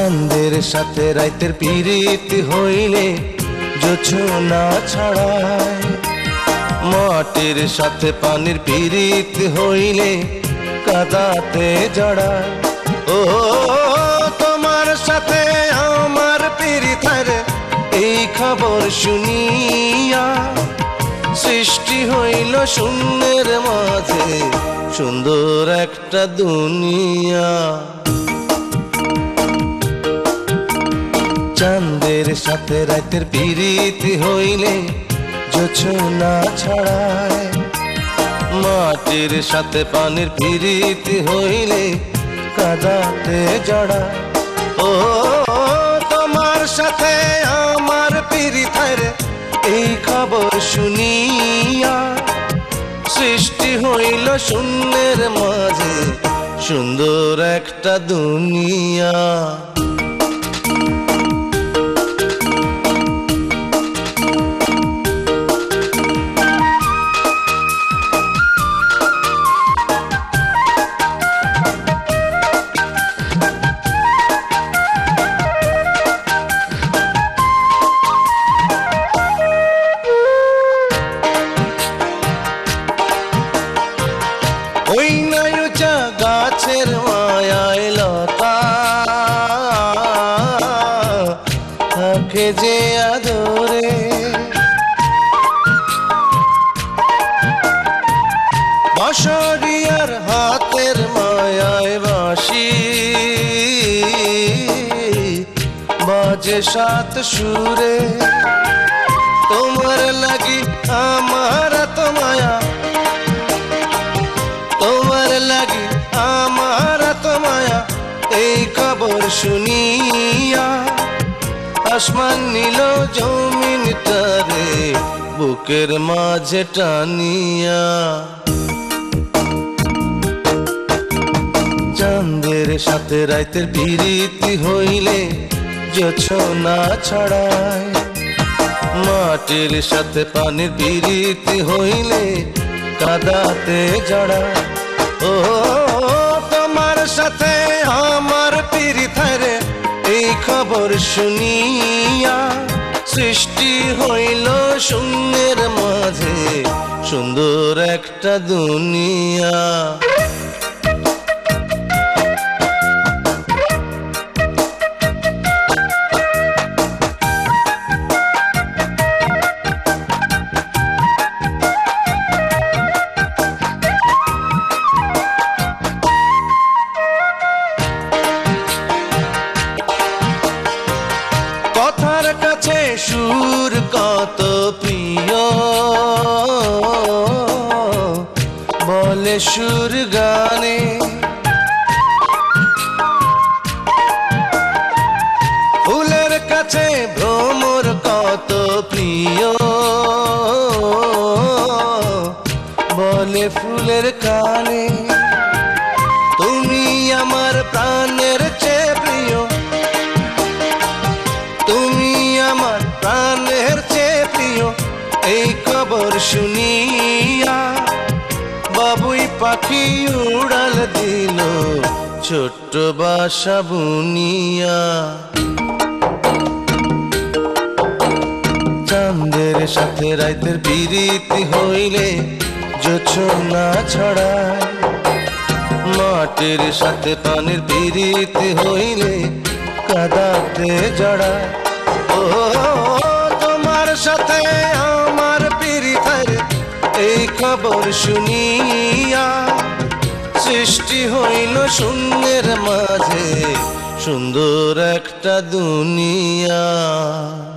চাঁদের সাথে রাইতের পিরিতি হইলে জোছনা ছড়ায়, মাটির সাথে পানির পিরিতি হইলে কাদাতে জড়ায়। ও তোমার সাথে আমার পিরিতের এই খবর শুনিয়া সৃষ্টি হইল শূন্যের মাঝে সুন্দর একটা দুনিয়া। চাঁদের সাথে রাতের পিরিতি হইলে জোছনা ছড়ায়, মাটির সাথে পানির পিরিতি হইলে কাদাতে জড়ায়। ও তোমার সাথে আমার পিরিতের এই খবর শুনিয়া সৃষ্টি হইল শূন্যের মাঝে সুন্দর একটা দুনিয়া। ওই নয়ুচা গাছের মায়ায় লতা থাকে যে আদরে, বাঁশরিয়ার হাতের মায়ায় বাঁশি বাজে সাত সুরে। তোমার লাগি আমার তো মায়া, তোমার লাগি আমার তো মায়া, এই খবর শুনিয়া আসমান নিল জমিনটারে বুকের মাঝে টানিয়া। চাঁদের সাথে রাতের পিরিতি হইলে জোছনা ছড়ায়, মাটির সাথে পানির পিরিতি হইলে কাদাতে জড়ায়। ও তোমার সাথে আমার পিরিতের এই খবর শুনিয়া সৃষ্টি হইল শূন্যের মাঝে সুন্দর একটা দুনিয়া। কথার কাছে সুর কত প্রিয়, বলে সুর গানে। ফুলের কাছে ভ্রমর কত প্রিয়, বলে ফুলের কানে। তুমি আমার প্রাণের চেয়ে প্রিয়, তুমি আমার প্রাণের চেয়ে প্রিয়, এই খবর শুনিয়া বাবুই পাখি উড়াল দিল ছোট্ট বাসা বুনিয়া। চাঁদের সাথে রাতের পিরিতি হইলে জোছনা ছড়ায়, মাটির সাথে পানির পিরিতি হইলে কাদাতে জড়ায়। ও তোমার সাথে আমার পিরিতের এই খবর শুনিয়া সৃষ্টি হইল শূন্যের মাঝে সুন্দর একটা দুনিয়া।